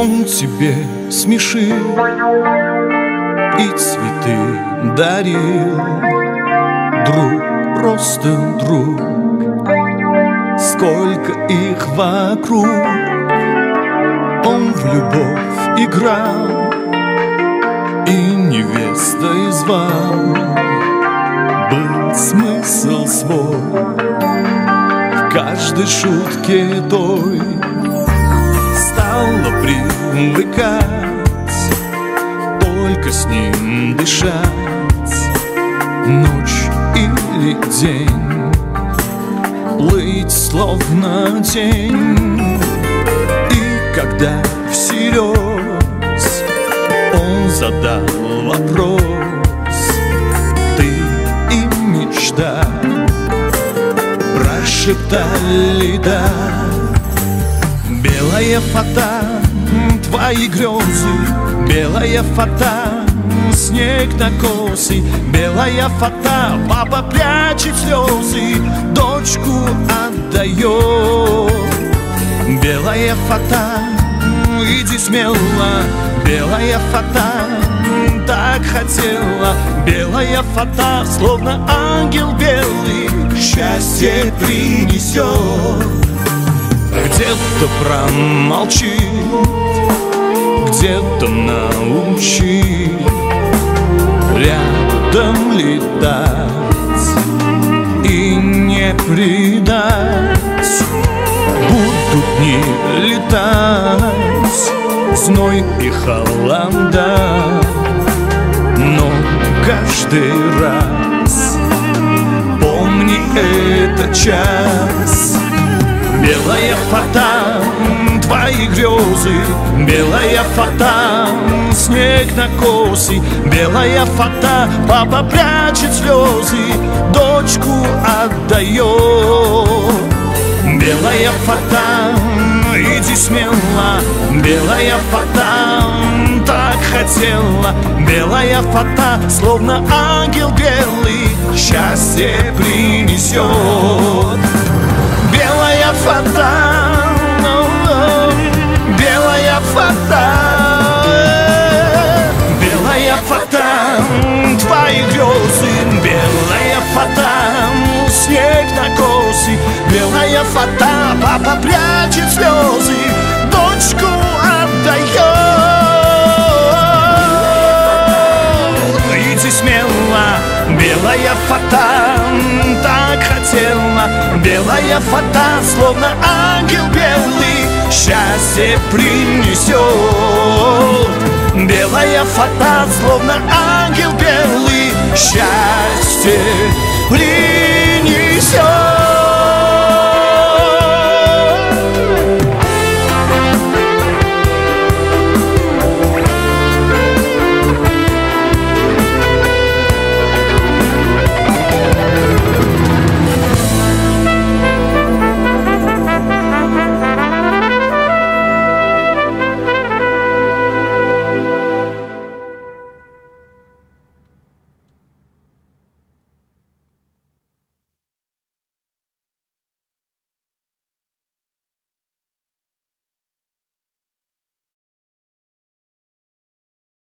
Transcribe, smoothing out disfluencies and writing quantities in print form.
Он тебе смешил и цветы дарил. Друг, просто друг, сколько их вокруг. Он в любовь играл и невестой звал. Был смысл свой в каждой шутке той. Стало привыкать, только с ним дышать. Ночь или день, плыть словно тень. И когда всерьез он задал вопрос: ты и мечта, прошептали да. Белая фата, твои грезы, белая фата, снег на косы. Белая фата, папа прячет слезы, дочку отдает. Белая фата, иди смело, белая фата, так хотела. Белая фата, словно ангел белый, счастье принесет. Где-то промолчит, где-то научит рядом летать и не предать. Будут дни летать, зной и холода, но каждый раз помни этот час. Белая фата, твои грезы, белая фата, снег на косы. Белая фата, папа прячет слезы, дочку отдает. Белая фата, иди смело, белая фата, так хотела. Белая фата, словно ангел белый, счастье принесет. Белая фата, белая фата, белая фата, твои грезы. Белая фата, снег на косы. Белая фата, папа прячет слезы, дочку отдает. Иди смело, белая фата, так хотела. Белая фата, словно ангел белый, счастье принесет. Белая фата, словно ангел белый, счастье принесет.